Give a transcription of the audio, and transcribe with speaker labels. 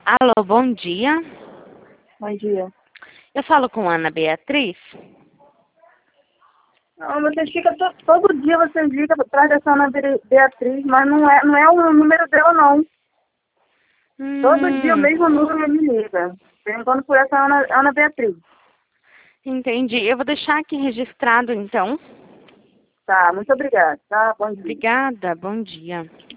Speaker 1: Alô, bom dia.
Speaker 2: Bom dia.
Speaker 1: Eu falo com Ana Beatriz.
Speaker 2: Não, vocês ficam todo dia vocês ligam atrás dessa Ana Beatriz, mas não é o número dela, não. Todo dia o mesmo número me liga, perguntando por essa Ana Beatriz.
Speaker 1: Entendi. Eu vou deixar aqui registrado, então.
Speaker 2: Tá, muito obrigada. Tá, bom dia.
Speaker 1: Obrigada, bom dia.